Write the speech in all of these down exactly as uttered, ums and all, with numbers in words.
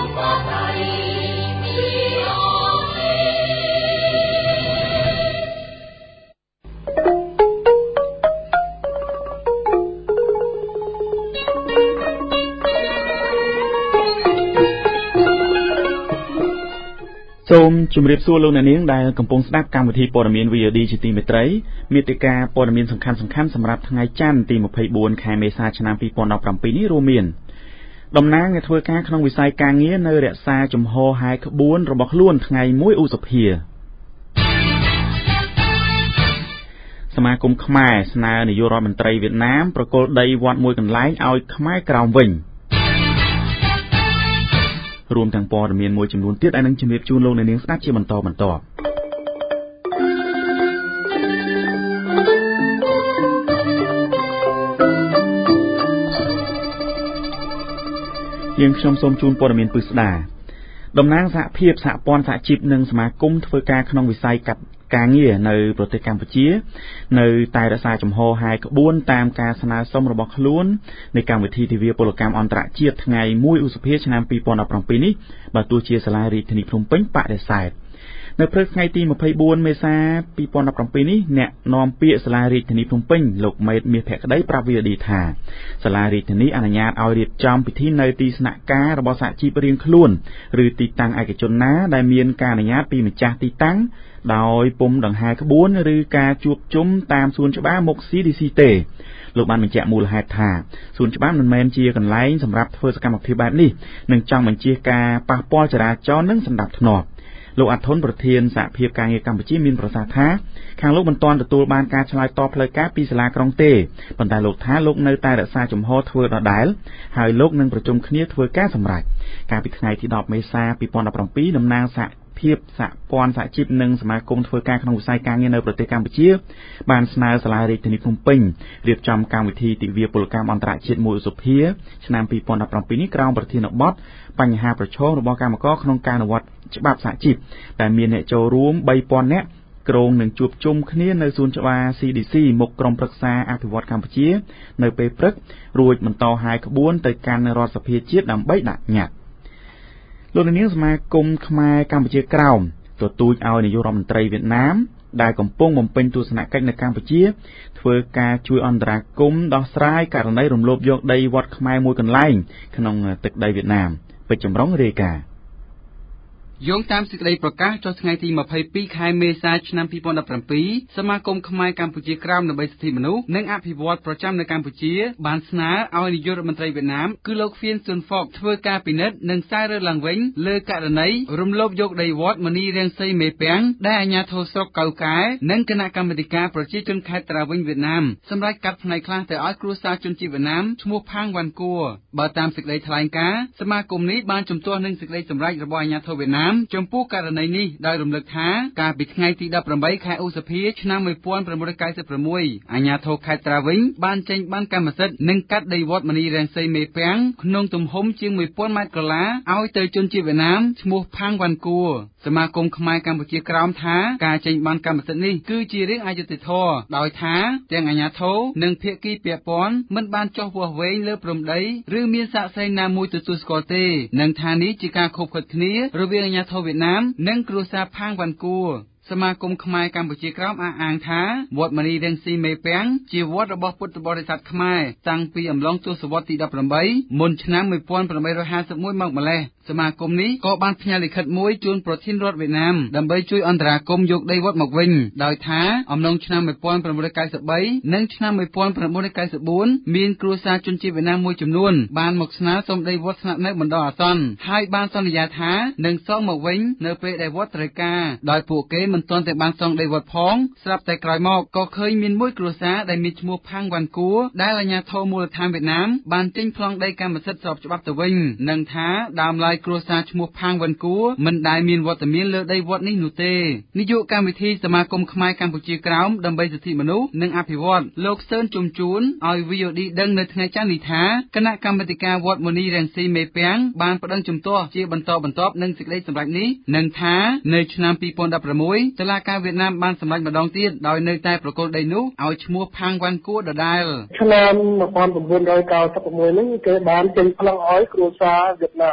សូមជម្រាបសួរលោកអ្នកនាងដែលកំពុងស្ដាប់កម្មវិធីព័ត៌មាន វី អូ ឌី ជាទីមេត្រីមាតិកាព័ត៌មានសំខាន់ៗសម្រាប់ថ្ងៃច័ន្ទទីម្ភៃបួនខែមេសាឆ្នាំពីរពាន់ដប់ប្រាំពីរនេះរួមមានតំណាងអ្នកធ្វើការក្នុងវិស័យការងារនៅរក្សាជំហរហែក្បួនរបស់ខ្លួនថ្ងៃមួយឧសភាសមាគមខ្មែរស្នើនាយករដ្ឋមន្ត្រីវៀតណាមប្រគល់ដីវត្តមួយកន្លែងឲ្យខ្មែរក្រោមវិញរួមទាំងព័ត៌មានមួយចំនួនទៀតដែលនឹងជម្រាបជូនលោកអ្នកនាងស្ដាប់ជាបន្តបន្ទាប់យើងខ្ញុំសូមជូនព័ត៌មានពិស្ដាតំណាងសហភាពសហព័ន្ធសហជីពនិងសមាគមធ្វើការក្នុងវិស័យកាត់ការងារនៅប្រទេសកម្ពុជានៅតែរក្សាជំហរហែក្បួនតាមការស្នើសុំរបស់ខ្លួននៃកម្មវិធីទិវាពលកម្មអន្តរជាតិថ្ងៃមួយឧសភាឆ្នាំពីរពាន់ដប់ប្រាំពីរនេះបើទោះជាសាលារាជធានីភ្នំពេញបដិសេធនៅព្រឹកថ្ងៃទីម្ភៃបួនមេសាពីរពាន់ដប់ប្រាំពីរនេះអ្នកនាំពាក្យសាលារាជធានីភ្នំពេញលោកមេតមាសភក្តីប្រាប់ វី អូ ឌី ថាសាលារាជធានីអនុញ្ញាតឲ្យរៀបចំពិធីនៅទីស្នាក់ការរបស់សហជីពរៀងខ្លួនឬទីតាំងឯកជនណាដែលមានការអនុញ្ញាតពីម្ចាស់ទីតាំងដោយពុំដង្ហែក្បួនឬការជួបជុំតាមសួនច្បារមុខ ស៊ី ឌី ស៊ី ទេលោកបានបញ្ជាក់មូលហេតុថាសួនច្បារមិនមែនជាកន្លែងសម្រាប់ធ្វើសកម្មភាពបែបនេះនិងចង់បញ្ជាការប៉ះពាល់ចរាចរណ៍និងសណ្ដាប់ធ្នាប់លោកអាត់ធុនប្រធានសហភាពការងារកម្ពុជាមានប្រសាសន៍ថាខាងលោកមិនទាន់ទទួលបានការឆ្លើយតបផ្លូវការពីសាលាក្រុងទេប៉ុន្តែលោកថាលោកនៅតែរក្សាជំហរធ្វើដដែលហើយលោកនឹងប្រជុំគ្នាធ្វើការសម្រេចកាលពីថ្ងៃទីដប់មេសាពីរពាន់ដប់ប្រាំពីរតំណាងសហភាពសហព័ន្ធសហជីពនិងសមាគមធ្វើការក្នុងវិស័យការងារនៅប្រទេសកម្ពុជាបានស្នើសាលារាជធានីភ្នំពេញរៀបចំកម្មវិធីទិវាពលកម្មអន្តរជាតិមួយឧសភាឆ្នាំពីរពាន់ដប់ប្រាំពីរនេះក្រោមប្រធានបទបញ្ហាប្រឈមរបស់កម្មករក្នុងការអនុវត្តច្បាប់សហជីពដែលមានអ្នកចូលរួមបីពាន់នាក់ក្រុងនឹងជួបជុំគ្នានៅសួនច្បារ ស៊ី ឌី ស៊ី មុខក្រុមប្រឹក្សាអភិវឌ្ឍកម្ពុជានៅពេលព្រឹករួចបន្តហាយក្បួនទៅកាន់រដ្ឋសភាជាតិដើម្បីដាក់ញត្តិលោកនាងសមាគមខ្មែរកម្ពុជាក្រោមទទូចឲ្យនាយករដ្ឋមន្ត្រីវៀតណាមដែលកំពុងបំពេញទស្សនកិច្ចនៅកម្ពុជាធ្វើការជួយអន្តរាគមន៍ដោះស្រាយករណីរំលោភយកដីវត្តខ្មែរមួយកន្លែងក្នុងទឹកដីវៀតណាមពេជ្រចម្រុងរាយការណ៍យោងតាមសេចក្តីប្រកាសចុះថ្ងៃទីម្ភៃពីរខែមេសាឆ្នាំពីរពាន់ដប់ប្រាំពីរសមាគមខ្មែរកម្ពុជាក្រោមដើម្បីសិទ្ធិមនុស្សនិងអភិវឌ្ឍប្រចាំនៅកម្ពុជាបានស្នើឲ្យនាយករដ្ឋមន្ត្រីវៀតណាមគឺលោកហ្វៀនស៊ុនហ្វុកធ្វើការពិនិត្យនិងសាររើឡើងវិញលើករណីរំលោភយកដីវត្តមនីរាំងសីមេពាំងដែលអាជ្ញាធរស្រុកកៅកែនិងគណៈកម្មាធិការប្រជាជនខេត្តត្រាវិញវៀតណាមសម្រាប់កាត់ផ្នែកខ្លះទៅឲ្យគ្រួសារជនជាតិវៀតណាមឈ្មោះផាងវ៉ាន់គួរបើតាមសេចក្តីថ្លែងការណ៍សមាគមនេះបានជំទាស់នឹងសេចក្តីសម្រេចរបស់អាជ្ញាធរវៀតណាមចំពោះករណីនេះដោយរំលឹកថាកាលពីថ្ងៃទីដប់ប្រាំបីខែឧសភាឆ្នាំមួយពាន់ប្រាំមួយរយកៅសិបប្រាំមួយអាជ្ញាធរខេត្តត្រាវិញបានចេញបានកម្មសិទ្ធិនិងកាត់ដីវត្តមនីរាំងសីមេពាំងក្នុងទំហំជាងមួយពាន់ម៉ែត្រក្រឡាឲ្យទៅជនជាតិវៀតណាមឈ្មោះផាងវ៉ាន់គួរសមាគមខ្មែរកម្ពុជាក្រោមថាការចេញបានកម្មសិទ្ធិនេះគឺជារឿងអយុត្តិធម៌ដោយថាទាំងអាជ្ញាធរនិងភាគីពាក់ព័ន្ធមិនបានចុះវាស់វែងលើព្រំដីឬមានសាក្សីណាមួយទទួលស្គាល់ទេនិងថានេះជាការខុបខិតគ្នារវាងអាជ្ញាធរវៀតណាមនិងគ្រួសារផាងវ៉ាន់គួរសមាគមខ្មែរកម្ពុជាក្រោមអះអាងថាវត្តមនីរាំងសីមេពាំងជាវត្តរបស់ពុទ្ធបរិស័ទខ្មែរតាំងពីអំឡុងទសវត្សរ៍ទីដប់ប្រាំបីមុនឆ្នាំមួយពាន់ប្រាំបីរយហាសិបមួយមកម្ល៉េះសមាគមនេះក៏បានផ្ញើលិខិតមួយជូនប្រធានរដ្ឋវៀតណាមដើម្បីជួយអន្តរាគមន៍យកដីវត្តមកវិញដោយថាអំឡុងឆ្នាំមួយពាន់ប្រាំមួយរយកៅសិបបីនិងឆ្នាំមួយពាន់ប្រាំមួយរយកៅសិបបួនមានគ្រួសារជនជាតិវៀតណាមមួយចំនួនបានមកស្នើសុំដីវត្តស្នាក់នៅបណ្ដោះអាសន្នហើយបានសន្យាថានឹងសងមកវិញនៅពេលដែលវត្តត្រូវការដោយពួកគេមិនទាន់តែបានសងដីវត្តផងស្រាប់តែក្រោយមកក៏ឃើញមានមួយគ្រួសារដែលមានឈ្មោះផាងវ៉ាន់គួរដែលអាជ្ញាធរមូលដ្ឋានវៀតណាមបានចេញប្លង់ដីកម្មសិទ្ធិស្របច្បាប់ទៅវិញនិងថាដើមឡើយគ្រួសារឈ្មោះផាងវ៉ាន់គួរមិនដែលមានវត្តមានលើដីវត្តនេះនោះទេនាយកកម្មវិធីសមាគមខ្មែរកម្ពុជាក្រោមដើម្បីសិទ្ធិមនុស្សនិងអភិវឌ្ឍលោកសឿនជុំជួនឲ្យ វី អូ ឌី ដឹងនៅថ្ងៃច័ន្ទនេះថាគណៈកម្មាធិការវត្តមនីរាំងសីមេពាំងបានប្តឹងជំទាស់ជាបន្តបន្ទាប់នឹងសេចក្តីសម្រេចនេះនិងថានៅឆ្នាំពីរពាន់ដប់ប្រាំមួយតុលាការវៀតណាមបានសម្រេចម្ដងទៀតដោយនៅតែប្រគល់ដីនោះឲ្យឈ្មោះផាងវ៉ាន់គួរដដែលឆ្នាំមួយពាន់៩រយកៅសិបប្រាំមួយនេះគេបានចេញប្លង់ឲ្យគ្រួសារវៀតណាមដែលមកលើ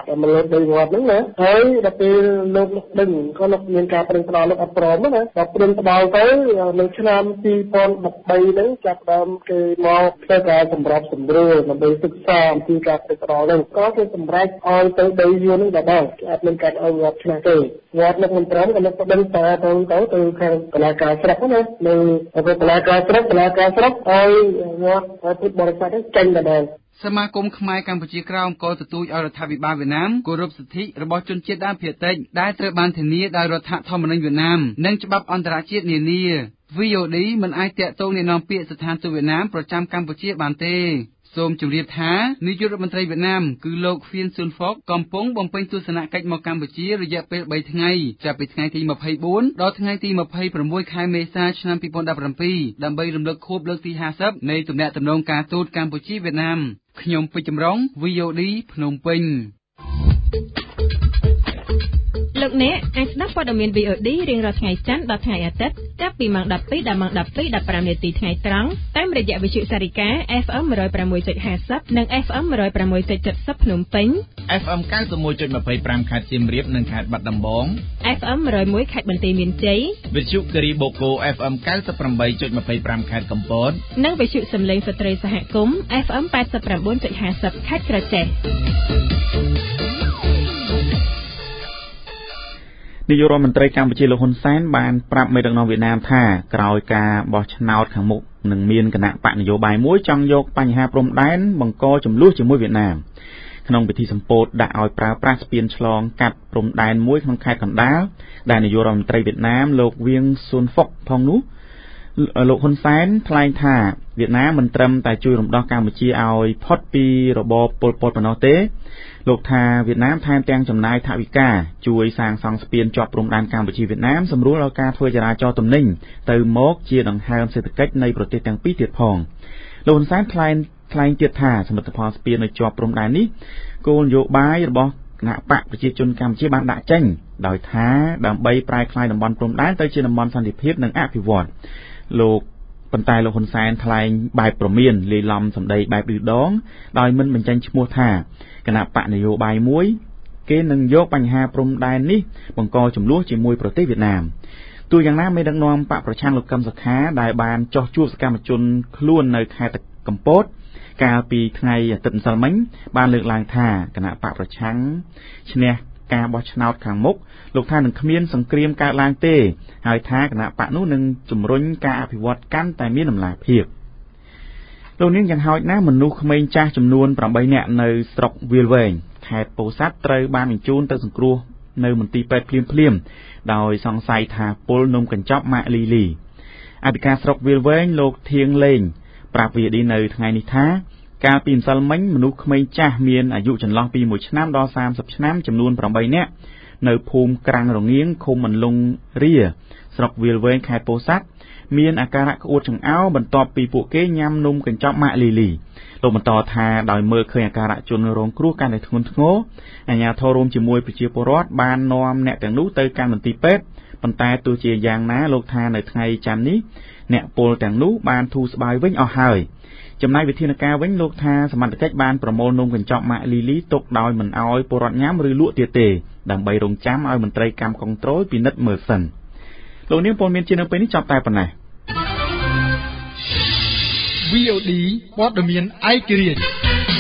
បីវត្តហ្នឹងណាហើយដល់ពេលលោកលោកដឹងក៏លោកមានការប្រឹងប្រែងលោកអត់ព្រមណាដល់ព្រឹងផ្ដល់ទៅនៅឆ្នាំពីរពាន់ដប់បីហ្នឹងចាប់ដើមគេមកធ្វើការសម្របសម្រួលដើម្បីសិក្សាអំពីការប្រឹងប្រែងហ្នឹងក៏គេសម្រេចឲ្យទៅដីយួនហ្នឹងដែរគេអត់មានការឲ្យវត្តឆ្នះទេវត្តលោកមិនព្រមក៏លោកប្តឹងតទៅទៅទៅខាងតុលាការស្រុកណានៅតុលាការស្រុកតុលាការស្រុកឲ្យវត្តពុទ្ធបរិស័ទចេញដែរសមាគមខ្មែរកម្ពុជាក្រោមក៏ទទូចឲ្យរដ្ឋាភិបាលវៀតណាមគោរពសិទ្ធិរបស់ជនជាតិដើមភាគតិចដែលត្រូវបានធានាដោយរដ្ឋធម្មនុញ្ញវៀតណាមនិងច្បាប់អន្តរជាតិនានា វី អូ ឌី មិនអាចតាក់ទងអ្នកនាំពាក្យស្ថានទូតវៀតណាមប្រចាំកម្ពុជាបានទេសូមជម្រាបថានាយករដ្ឋមន្ត្រីវៀតណាមគឺលោក Phien Xuân Phuc កំពុងបំពេញទស្សនកិច្ចមកកម្ពុជារយៈពេលបីថ្ងៃចាប់ពីថ្ងៃទីម្ភៃបួនដល់ថ្ងៃទីម្ភៃប្រាំមួយខែមេសាឆ្នាំពីរពាន់ដប់ប្រាំពីរដើម្បីរំលឹកខួបលើកទីห้าសិបនៃទំនាក់ទំនងការទូតកម្ពុជាវៀតណាមខ្ញុំពេជ្រចម្រុង វី អូ ឌី ភ្នំពេញលោកអ្នកអាចស្ដាប់ព័ត៌មាន វី អូ ឌី រៀងរាល់ថ្ងៃច័ន្ទដល់ថ្ងៃអាទិត្យចាប់ពីម៉ោងដប់ពីរដល់ម៉ោងដប់ពីរ ដប់ប្រាំនាទីថ្ងៃត្រង់តាមរយៈវិទ្យុសារិកា អេហ្វ អេម một không một ห้า ศูนย์ និង អេហ្វ អេម một không một เจ็ด ศูนย์ ភ្នំពេញអេហ្វ អេម เก้าสิบเอ็ดจุดยี่สิบห้า ខេត្តសៀមរាបនិងខេត្តបាត់ដំបងអេហ្វ អេម một không một ខេត្តបន្ទាយមានជ័យវិទ្យុគិរីបូកូ អេហ្វ អេម เก้าสิบแปดจุดยี่สิบห้า ខេត្តកំពតនិងវិទ្យុសំឡេងស្ត្រីសហគមន៍ អេហ្វ អេម แปดสิบเก้าจุดห้าสิบ ខេត្តក្រចេះនាយករដ្ឋមន្ត្រីកម្ពុជាលោកហ៊ុនសែនបានប្រាប់មេដឹកនាំវៀតណាមថាក្រោយការបោះឆ្នោតខាងមុខនឹងមានគណៈបកនយោបាយមួយចង់យកបញ្ហាព្រំដែនបង្កចំនួនជាមួយវៀតណាមក្នុងពិធីសម្ពោធដាក់ឲ្យប្រើប្រាស់ស្ពានឆ្លងកាត់ព្រំដែនមួយក្នុងខេត្តកណ្ដាលដែលនាយករដ្ឋមន្ត្រីវៀតណាមលោកវៀងស៊ុនហ្វុកផងនោះលោកហ៊ុនសែនថ្លែងថាវៀតណាមមិនត្រឹមតែជួយរំដោះកម្ពុជាឲ្យផុតពីរបបប៉ុលពតប៉ុណ្ណោះទេលោកថាវៀតណាមថែមទាំងចំណាយថវិកាជួយសាងសង់ស្ពានជាប់ព្រំដែនកម្ពុជាវៀតណាមសម្រួលដល់ការធ្វើចរាចរណ៍ទំនិញទៅមកជាដង្ហើមសេដ្ឋកិច្ចនៃប្រទេសទាំងពីរទៀតផងលោកហ៊ុនសែនថ្លែងថ្លែងទៀតថាសមិទ្ធផលស្ពាននៅជាប់ព្រំដែននេះគោលនយោបាយរបស់គណៈបកប្រជាជនកម្ពុជាបានដាក់ចេញដោយថាដើម្បីប្រែក្លាយតំបន់ព្រំដែនទៅជាតំបន់សន្តិភាពនិងអភិវឌ្ឍលោកប៉ុន្តែលោកហ៊ុនសែនថ្លែងបែបប្រមានលាយឡំសម្ដីបែបឌឺដងដោយមិនបញ្ចេញឈ្មោះថាគណៈបកនយោបាយមួយគេនឹងយកបញ្ហាព្រំដែននេះបង្កចំនួនជាមួយប្រទេសវៀតណាមទោះយ៉ាងណាមេដឹកនាំបកប្រឆាំងលោកកឹមសុខាដែលបានចោះជួបសកម្មជនខ្លួននៅខេត្តកំពតកាលពីថ្ងៃអាទិត្យម្សិលមិញបានលើកឡើងថាគណៈបកប្រឆាំងឈ្នះការបោះឆ្នោតខាងមុខលោកថានឹងគ្មានសង្គ្រាមកើតឡើងទេហើយថាគណៈបកនោះនឹងជំរុញការអភិវឌ្ឍកាន់តែមានដំណាភាពលោកនាងយ៉ាងហោចណាស់មនុស្សក្មេងចាស់ចំនួនប្រាំបីនាក់នៅស្រុកវាលវែងខេត្តពោធិ៍សាត់ត្រូវបានបញ្ជូនទៅសង្គ្រោះនៅមន្ទីរពេទ្យភ្លាមៗដោយសង្ស័យថាពលនំកញ្ចប់ម៉ាក់លីលីអធិការស្រុកវាលវែងលោកធៀងលេងប្រាប់វីឌីនៅថ្ងៃនេះថាកាលពីម្សិលមិញមនុស្សក្មេងចាស់មានអាយុចន្លោះពីមួយឆ្នាំដល់សាមសិបឆ្នាំចំនួនប្រាំបីនាក់នៅភូមិក្រាំងរងៀងឃុំអន្លង់រាស្រុកវាលវែងខេត្តពោធិ៍សាត់មានអាការៈក្អួតចង្អោរបន្ទាប់ពីពួកគេញ៉ាំនំកញ្ចប់ម៉ាក់លីលីលោកបន្តថាដោយមើលឃើញអាការៈជនរងគ្រោះកាន់តែធ្ងន់ធ្ងរអាជ្ញាធររួមជាមួយប្រជាពលរដ្ឋបាននាំអ្នកទាំងនោះទៅកាន់មន្ទីរពេទ្យប៉ុន្តែទោះជាយ៉ាងណាលោកថានៅថ្ងៃច័ន្ទនេះអ្នកពលទាំងនោះបានធូរស្បើយវិញអស់ហើយចំណែកវិធានការវិញលោកថាសមត្ថកិច្ចបានប្រមូលនំកញ្ចប់ម៉ាក់លីលីទុកដោយមិនអោយពលរដ្ឋញ៉ាំឬលក់ទៀតទេដើម្បីរងចាំឲ្យមន្ត្រីកម្មគនត្រូលពិនិត្យមើលសិនលោកនាងព័ត៌មានជានៅពេលនេះចប់តែប៉ុណ្ណេះវី អូ ឌី ព័ត៌មានឯករាជ្យ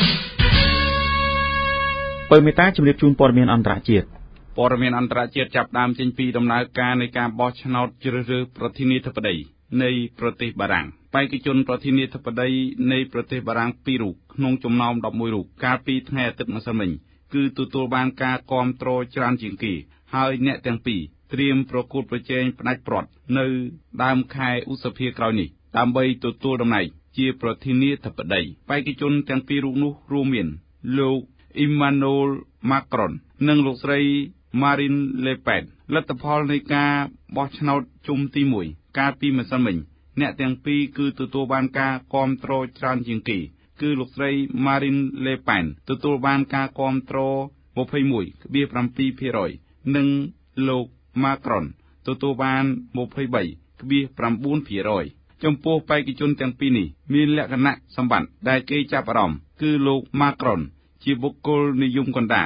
ពើមេតាជំរាបជូនព័ត៌មានអន្តរជាតិព័ត៌មានអន្តរជាតិចាប់ដើមចេញពីដំណើរការនៃការបោះឆ្នោតជ្រើសរើសប្រធានាធិបតីនៃប្រទេសបារាំងបេក្ខជនប្រធានាធិបតីនៃប្រទេសបារាំងពីររូបក្នុងចំណោមដប់មួយរូបកាលពីថ្ងៃអាទិត្យម្សិលមិញគឺទទួលបានការគាំទ្រច្រើនជាងគេហើយអ្នកទាំងពីរត្រៀមប្រកួតប្រជែងផ្ដាច់ព្រាត់នៅដើមខែឧសភាក្រោយនេះដើម្បីទទួលតំណែងជាប្រធានាធិបតីបេក្ខជនទាំងពីររូបនោះរួមមានលោកអ៊ីម៉ានូអែលម៉ាក្រុននិងលោកស្រីម៉ារីនលេប៉ែនលទ្ធផលនៃការបោះឆ្នោតជុំទីមួយកាលពីម្សិលមិញអ្នកទាំងពីរគឺទទួលបានការគាំទ្រច្រើនជាងគេគឺលោកស្រីម៉ារីនលេប៉ែនទទួលបានការគាំទ្រ ยี่สิบเอ็ดจุดเจ็ดเปอร์เซ็นต์ និងលោកម៉ាក្រុនទទួលបាន ยี่สิบสามจุดเก้าเปอร์เซ็นต์ ចំពោះបេក្ខជនទាំងពីរនេះមានលក្ខណៈសម្បត្តិដែលគេចាប់អារម្មណ៍គឺលោកម៉ាក្រុនជាបុគ្គលនិយមកណ្ដាល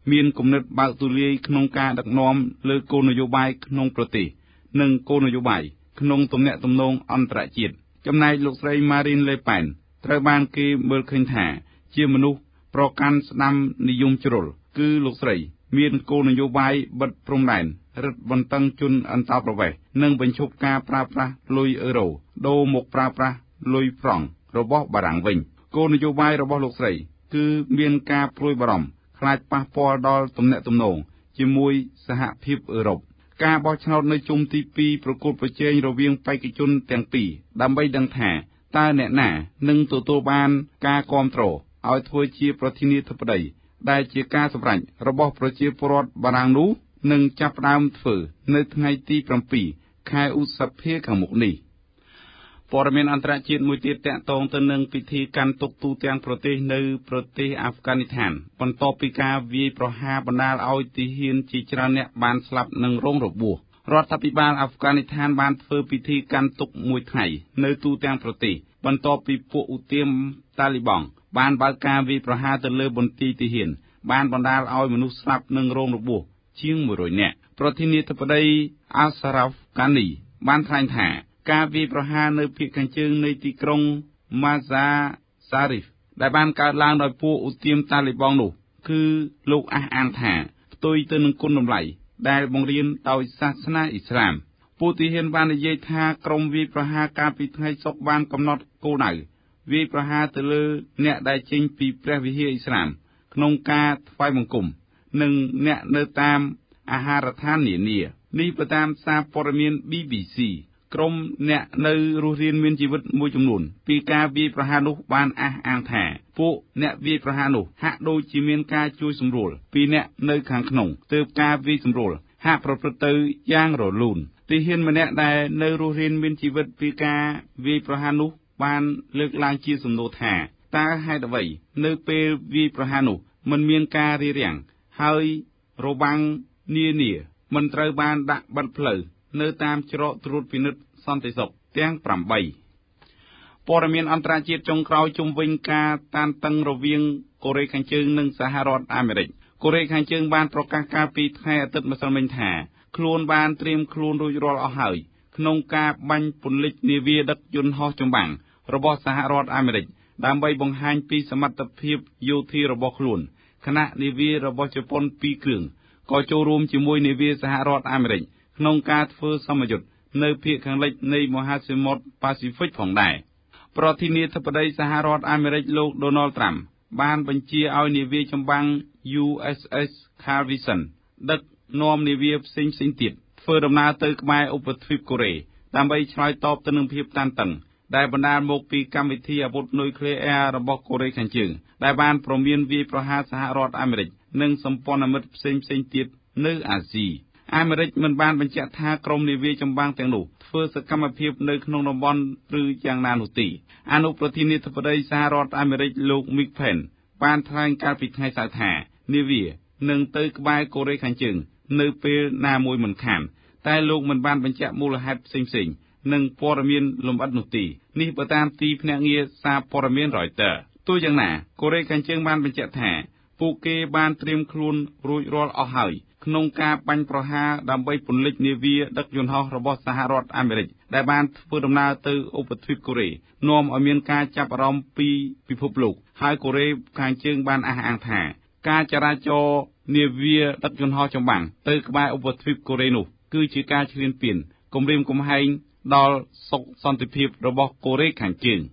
មានគំនិតបើកទូលាយក្នុងការដឹកនាំលើគោលនយោបាយក្នុងប្រទេសនិងគោលនយោបាយក្នុងទំនាក់ទំនងអន្តរជាតិចំណែកលោកស្រី Marine Le Pen ត្រូវបានគេមើលឃើញថាជាមនុស្សប្រកាន់ស្ដាំនិយមជ្រុលគឺលោកស្រីមានគោលនយោបាយបិទព្រំដែនរឹតបន្តឹងជនអន្តោប្រវេសន៍និងបញ្ឈប់ការប្រើប្រាស់លុយអឺរ៉ូដូរមកប្រើប្រាស់លុយហ្វ្រង់របស់បារាំងវិញគោលនយោបាយរបស់លោកស្រីគឺមានការព្រួយបារម្ភខ្លាចប៉ះពាល់ដល់ទំនាក់ទំនងជាមួយសហភាពអឺរ៉ុបការបោះឆ្នោតនៅជុំទីពីរប្រកួតប្រជែងរវាងបេក្ខជនទាំងពីរដើម្បីដឹងថាតើអ្នកណានឹងទទួលបានការគាំទ្រឲ្យធ្វើជាប្រធានាធិបតីដែលជាការសម្រេចរបស់ប្រជាពលរដ្ឋបារាំងនោះនឹងចាប់ផ្ដើមធ្វើនៅថ្ងៃទី7ខែឧសភាខាងមុខនេះព័ត៌មានអន្តរជាតិមួយទៀតតាក់ទងទៅនឹងពិធីកាន់ទុក្ខទូទាំងប្រទេសនៅប្រទេសអាហ្វហ្គានីស្ថានបន្ទាប់ពីការវាយប្រហារបណ្ដាលឲ្យទាហានជាច្រើនអ្នកបានស្លាប់និងរងរបួសរដ្ឋាភិបាលអាហ្វហ្គានីស្ថានបានធ្វើពិធីកាន់ទុក្ខមួយថ្ងៃនៅទូទាំងប្រទេសបន្ទាប់ពីពួកឧទាមតាលីបង់បានបើកការវាយប្រហារទៅលើបន្ទាយទាហានបានបណ្ដាលឲ្យមនុស្សស្លាប់និងរងរបួសជាងមួយរយនាក់ប្រធានាធិបតីអាសារ៉ាហ្វហ្គានីបានថ្លែងថាការវាយប្រហារនៅភាគខាងជើងនៃទីក្រុងម៉ាហ្សាសារីហ្វដែលបានកើតឡើងដោយពួកឧទាមតាលីបង់នោះគឺលោកអះអាងថាផ្ទុយទៅនឹងគុណតម្លៃដែលបង្រៀនដោយសាសនាអ៊ីស្លាមពួកទាហានបាននិយាយថាក្រុមវាយប្រហារកាលពីថ្ងៃសុក្របានកំណត់គោលដៅវាយប្រហារទៅលើអ្នកដែលចេញពីព្រះវិហារអ៊ីស្លាមក្នុងការថ្វាយបង្គំនិងអ្នកនៅតាមអាហារដ្ឋាននានានេះបើតាមសារព័ត៌មាន ប៊ី ប៊ី ស៊ី ក្រុមអ្នកនៅរស់រានមានជីវិតមួយចំនួនពីការវាយប្រហារនោះបានអះអាងថាពួកអ្នកវាយប្រហារនោះហាក់ដូចជាមានការជួយសម្រួលពីអ្នកនៅខាងក្នុងទើបការវាយសម្រួលហាក់ប្រព្រឹត្តទៅយ៉ាងរលូនទាហានម្នាក់ដែលនៅរស់រានមានជីវិតពីការវាយប្រហារនោះបានលើកឡើងជាសំណួរថាតើហេតុអ្វីនៅពេលវាយប្រហារនោះមិនមានការរារាំងហើយរបាំងនានាមិនត្រូវបានដាក់បិទផ្លូវនៅតាមច្រកត្រួតពិនិត្យសន្តិសុខទាំងប្រាំបីព័ត៌មានអន្តរជាតិចុងក្រោយជុំវិញការតានតឹងរវាងកូរ៉េខាងជើងនិងសហរដ្ឋអាមេរិកកូរ៉េខាងជើងបានប្រកាសកាលពីថ្ងៃអាទិត្យម្សិលមិញថាខ្លួនបានត្រៀមខ្លួនរួចរាល់អស់ហើយក្នុងការបាញ់ពន្លិចនាវាដឹកយន្តហោះចម្បាំងរបស់សហរដ្ឋអាមេរិកដើម្បីបង្ហាញពីសមត្ថភាពយោធារបស់ខ្លួនខណៈនាវារបស់ជប៉ុនពីរគ្រឿងក៏ចូលរួមជាមួយនាវាសហរដ្ឋអាមេរិកក្នុងការធ្វើសម្ពយុទ្ធនៅភាគខាងលិចនៃមហាសមុទ្រប៉ាស៊ីហ្វិកផងដែរប្រធានាធិបតីសហរដ្ឋអាមេរិកលោក Donald Trump បានបញ្ជាឲ្យនាវាចម្បាំង យូ អេស អេស Carl Vinson ដឹកនាំនាវាផ្សេងៗទៀតធ្វើដំណើរទៅក្បែរឧបទ្វីបកូរ៉េដើម្បីឆ្លើយតបទៅនឹងភាពតានតឹងដែលបណ្ដាលមកពីកម្មវិធីអាវុធនុយក្លេអ៊ែររបស់កូរ៉េខាងជើងដែលបានព្រមានវាយប្រហារសហរដ្ឋអាមេរិកនិងសម្ព័ន្ធមិត្តផ្សេងៗទៀតនៅអាស៊ីអាមេរិកមិនបានបញ្ជាក់ថាក្រុមនាវាចម្បាំងទាំងនោះធ្វើសកម្មភាពនៅក្នុងតំបន់ឬយ៉ាងណានោះទេអនុប្រធានាធិបតីសហរដ្ឋអាមេរិកលោក Mike Pence បានថ្លែងកាលពីថ្ងៃសៅរ៍ថានាវានឹងទៅក្បែរកូរ៉េខាងជើងនៅពេលណាមួយមិនខានតែលោកមិនបានបញ្ជាក់មូលហេតុផ្សេងៗនិងព័ត៌មានលម្អិតនោះទេនេះបើតាមទីភ្នាក់ងារសារព័ត៌មាន Reuters ទោះយ៉ាងណាកូរ៉េខាងជើងបានបញ្ជាក់ថាពួកគេបានត្រៀមខ្លួនរួចរាល់អស់ហើយក្នុងការបាញ់ប្រហារដើម្បីពន្លិចនាវាដឹកយន្តហោះរបស់សហរដ្ឋអាមេរិកដែលបានធ្វើដំណើរទៅឧបទ្វីបកូរ៉េនាំឲ្យមានការចាប់អារម្មណ៍ពីពិភពលោកហើយកូរ៉េខាងជើងបានអះអាងថាការចរាចរណ៍នាវាដឹកយន្តហោះចម្បាំងទៅក្បែរឧបទ្វីបកូរ៉េនោះគឺជាការឈ្លានពានគំរាមកំហែងដល់សុខសន្តិភាពរបស់កូរ៉េខាងជើង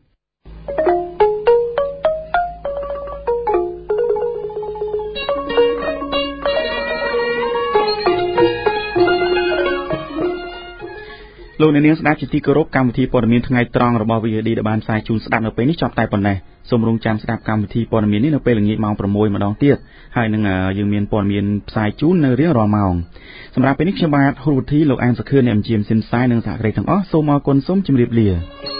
លោកអ្នកនាងស្ដាប់ជាទីគោរពកម្មវិធីព័ត៌មានថ្ងៃត្រង់របស់ វី អូ ឌី ដែលបានផ្សាយជូនស្ដាប់នៅពេលនេះចប់តែប៉ុណ្ណេះសូមរងចាំស្ដាប់កម្មវិធីព័ត៌មាននេះនៅពេលល្ងាចម៉ោងប្រាំមួយម្ដងទៀតហើយនឹងយើងមានព័ត៌មានផ្សាយជូននៅរៀងរាល់ម៉ោងសម្រាប់ពេលនេះខ្ញុំបាទហូលវុធីលោកអានសុខឿនអ្នកអញ្ជើញស៊ីនសាយនិងសហគ្រាសទាំងអស់សូមអរគុណសូមជម្រាបលា